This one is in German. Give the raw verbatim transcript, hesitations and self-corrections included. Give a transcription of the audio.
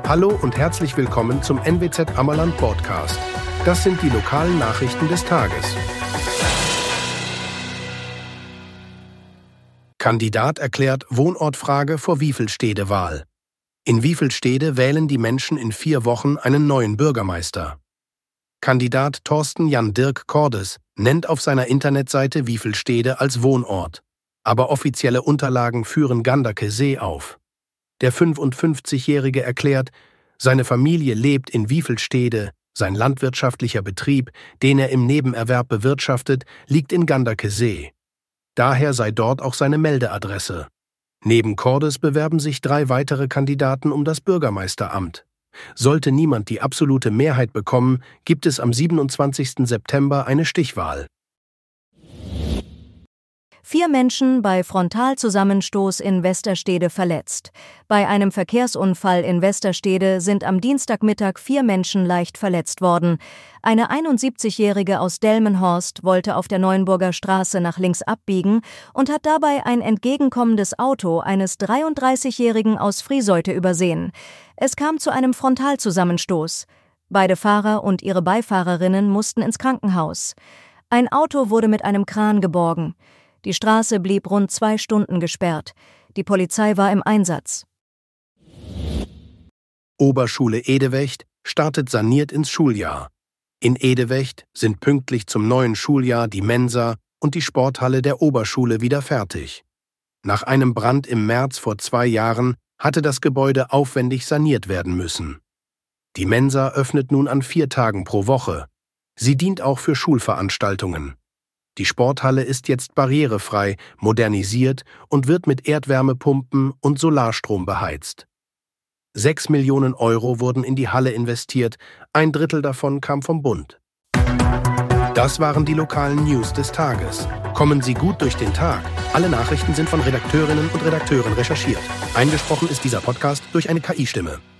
Hallo und herzlich willkommen zum N W Z Ammerland Podcast. Das sind die lokalen Nachrichten des Tages. Kandidat erklärt Wohnortfrage vor Wiefelstede-Wahl. In Wiefelstede wählen die Menschen in vier Wochen einen neuen Bürgermeister. Kandidat Thorsten Jan Dirk Cordes nennt auf seiner Internetseite Wiefelstede als Wohnort. Aber offizielle Unterlagen führen Ganderkesee auf. Der fünfundfünfzigjährige erklärt, seine Familie lebt in Wiefelstede, sein landwirtschaftlicher Betrieb, den er im Nebenerwerb bewirtschaftet, liegt in Ganderkesee. Daher sei dort auch seine Meldeadresse. Neben Cordes bewerben sich drei weitere Kandidaten um das Bürgermeisteramt. Sollte niemand die absolute Mehrheit bekommen, gibt es am siebenundzwanzigsten September eine Stichwahl. Vier Menschen bei Frontalzusammenstoß in Westerstede verletzt. Bei einem Verkehrsunfall in Westerstede sind am Dienstagmittag vier Menschen leicht verletzt worden. Eine einundsiebzigjährige aus Delmenhorst wollte auf der Neuenburger Straße nach links abbiegen und hat dabei ein entgegenkommendes Auto eines dreiunddreißigjährigen aus Frieseute übersehen. Es kam zu einem Frontalzusammenstoß. Beide Fahrer und ihre Beifahrerinnen mussten ins Krankenhaus. Ein Auto wurde mit einem Kran geborgen. Die Straße blieb rund zwei Stunden gesperrt. Die Polizei war im Einsatz. Oberschule Edewecht startet saniert ins Schuljahr. In Edewecht sind pünktlich zum neuen Schuljahr die Mensa und die Sporthalle der Oberschule wieder fertig. Nach einem Brand im März vor zwei Jahren hatte das Gebäude aufwendig saniert werden müssen. Die Mensa öffnet nun an vier Tagen pro Woche. Sie dient auch für Schulveranstaltungen. Die Sporthalle ist jetzt barrierefrei, modernisiert und wird mit Erdwärmepumpen und Solarstrom beheizt. Sechs Millionen Euro wurden in die Halle investiert, ein Drittel davon kam vom Bund. Das waren die lokalen News des Tages. Kommen Sie gut durch den Tag. Alle Nachrichten sind von Redakteurinnen und Redakteuren recherchiert. Eingesprochen ist dieser Podcast durch eine K I-Stimme.